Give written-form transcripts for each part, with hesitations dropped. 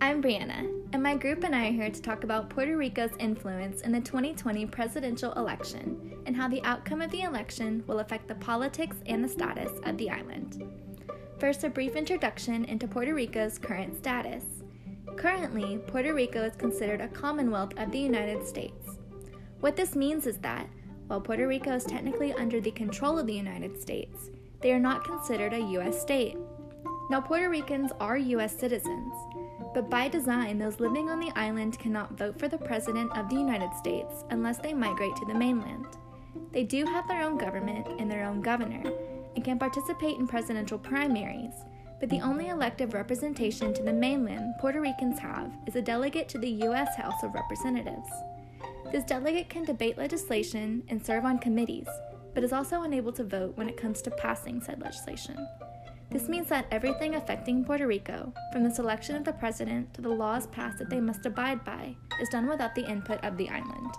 I'm Brianna, and my group and I are here to talk about Puerto Rico's influence in the 2020 presidential election and how the outcome of the election will affect the politics and the status of the island. First, a brief introduction into Puerto Rico's current status. Currently, Puerto Rico is considered a Commonwealth of the United States. What this means is that, while Puerto Rico is technically under the control of the United States, they are not considered a U.S. state. Now, Puerto Ricans are U.S. citizens, but by design, those living on the island cannot vote for the President of the United States unless they migrate to the mainland. They do have their own government and their own governor, and can participate in presidential primaries, but the only elective representation to the mainland Puerto Ricans have is a delegate to the U.S. House of Representatives. This delegate can debate legislation and serve on committees, but is also unable to vote when it comes to passing said legislation. This means that everything affecting Puerto Rico, from the selection of the president to the laws passed that they must abide by, is done without the input of the island.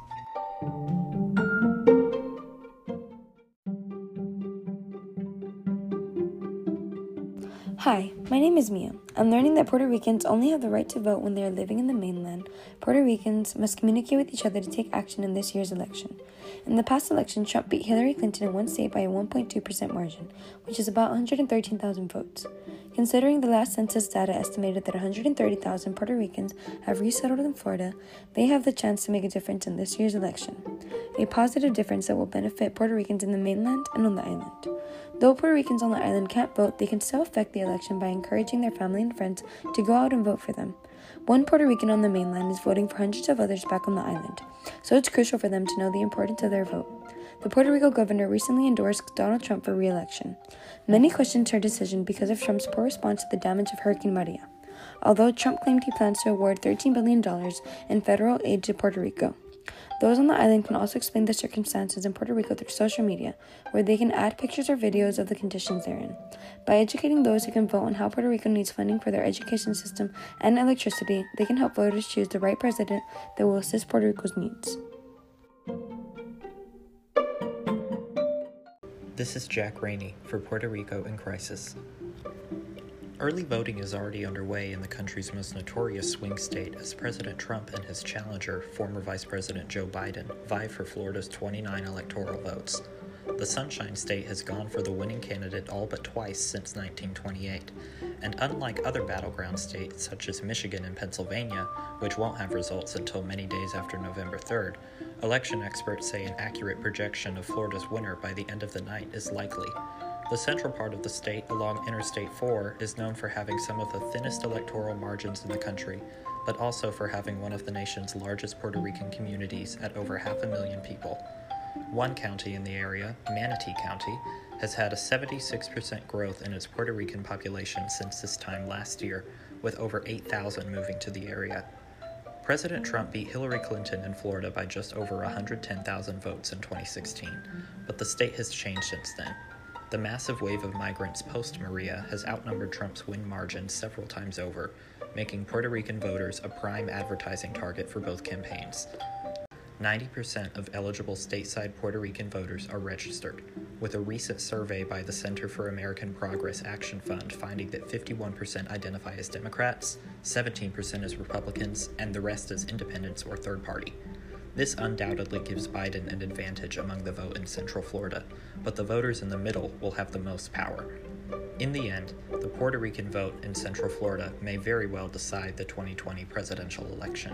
Hi, my name is Mia. I'm learning that Puerto Ricans only have the right to vote when they are living in the mainland. Puerto Ricans must communicate with each other to take action in this year's election. In the past election, Trump beat Hillary Clinton in one state by a 1.2% margin, which is about 113,000 votes. Considering the last census data estimated that 130,000 Puerto Ricans have resettled in Florida, they have the chance to make a difference in this year's election. A positive difference that will benefit Puerto Ricans in the mainland and on the island. Though Puerto Ricans on the island can't vote, they can still affect the election by encouraging their family and friends to go out and vote for them. One Puerto Rican on the mainland is voting for hundreds of others back on the island, so it's crucial for them to know the importance of their vote. The Puerto Rico governor recently endorsed Donald Trump for re-election. Many questioned her decision because of Trump's poor response to the damage of Hurricane Maria, although Trump claimed he plans to award $13 billion in federal aid to Puerto Rico. Those on the island can also explain the circumstances in Puerto Rico through social media, where they can add pictures or videos of the conditions they're in. By educating those who can vote on how Puerto Rico needs funding for their education system and electricity, they can help voters choose the right president that will assist Puerto Rico's needs. This is Jack Rainey for Puerto Rico in Crisis. Early voting is already underway in the country's most notorious swing state as President Trump and his challenger, former Vice President Joe Biden, vie for Florida's 29 electoral votes. The Sunshine State has gone for the winning candidate all but twice since 1928, and unlike other battleground states such as Michigan and Pennsylvania, which won't have results until many days after November 3rd, election experts say an accurate projection of Florida's winner by the end of the night is likely. The central part of the state along Interstate 4 is known for having some of the thinnest electoral margins in the country, but also for having one of the nation's largest Puerto Rican communities at over 500,000 people. One county in the area, Manatee County, has had a 76% growth in its Puerto Rican population since this time last year, with over 8,000 moving to the area. President Trump beat Hillary Clinton in Florida by just over 110,000 votes in 2016, but the state has changed since then. The massive wave of migrants post-Maria has outnumbered Trump's win margin several times over, making Puerto Rican voters a prime advertising target for both campaigns. 90% of eligible stateside Puerto Rican voters are registered, with a recent survey by the Center for American Progress Action Fund finding that 51% identify as Democrats, 17% as Republicans, and the rest as independents or third party. This undoubtedly gives Biden an advantage among the vote in Central Florida, but the voters in the middle will have the most power. In the end, the Puerto Rican vote in Central Florida may very well decide the 2020 presidential election.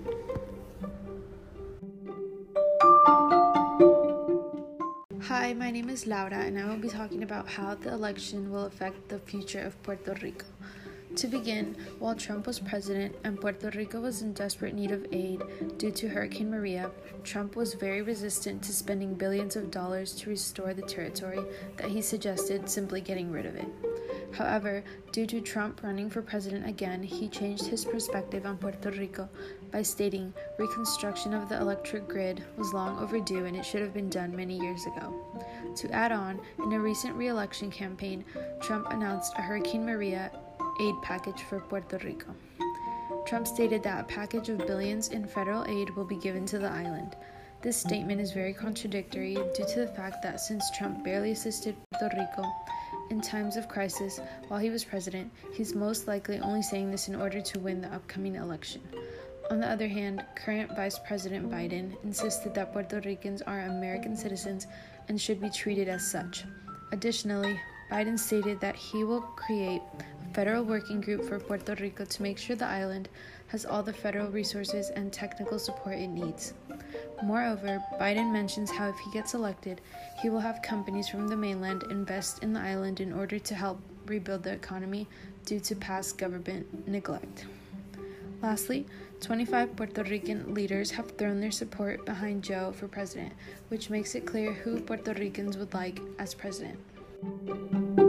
Hi, my name is Laura, and I will be talking about how the election will affect the future of Puerto Rico. To begin, while Trump was president and Puerto Rico was in desperate need of aid due to Hurricane Maria, Trump was very resistant to spending billions of dollars to restore the territory that he suggested simply getting rid of it. However, due to Trump running for president again, he changed his perspective on Puerto Rico by stating reconstruction of the electric grid was long overdue and it should have been done many years ago. To add on, in a recent re-election campaign, Trump announced a Hurricane Maria aid package for Puerto Rico. Trump stated that a package of billions in federal aid will be given to the island. This statement is very contradictory due to the fact that since Trump barely assisted Puerto Rico in times of crisis while he was president, he's most likely only saying this in order to win the upcoming election. On the other hand, current Vice President Biden insisted that Puerto Ricans are American citizens and should be treated as such. Additionally, Biden stated that he will create a federal working group for Puerto Rico to make sure the island has all the federal resources and technical support it needs. Moreover, Biden mentions how if he gets elected, he will have companies from the mainland invest in the island in order to help rebuild the economy due to past government neglect. Lastly, 25 Puerto Rican leaders have thrown their support behind Joe for president, which makes it clear who Puerto Ricans would like as president.